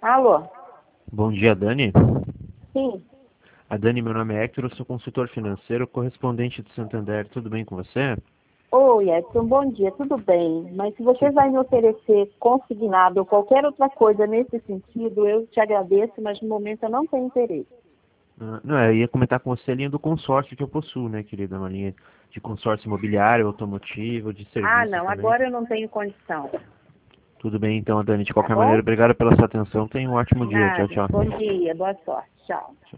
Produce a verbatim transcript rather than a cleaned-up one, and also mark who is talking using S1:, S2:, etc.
S1: Alô?
S2: Bom dia, Dani.
S1: Sim.
S2: A Dani, meu nome é Hector, eu sou consultor financeiro, correspondente do Santander. Tudo bem com você?
S1: Oi, Edson, bom dia, tudo bem? Mas se você
S2: Que-
S1: vai me oferecer consignado ou qualquer outra coisa nesse sentido, eu te agradeço, mas no momento eu não tenho interesse.
S2: ah, não, eu ia comentar com você a linha do consórcio que eu possuo, né, querida? Uma linha de consórcio imobiliário, automotivo, de
S1: Ah,
S2: serviços
S1: não,
S2: também.
S1: agora eu não tenho condição,
S2: Tudo bem, então, Dani. De
S1: tá
S2: qualquer maneira,
S1: bom?
S2: obrigado pela sua atenção. Tenha um ótimo dia. Tchau,
S1: Nada.
S2: tchau.
S1: Bom dia, boa sorte. Tchau.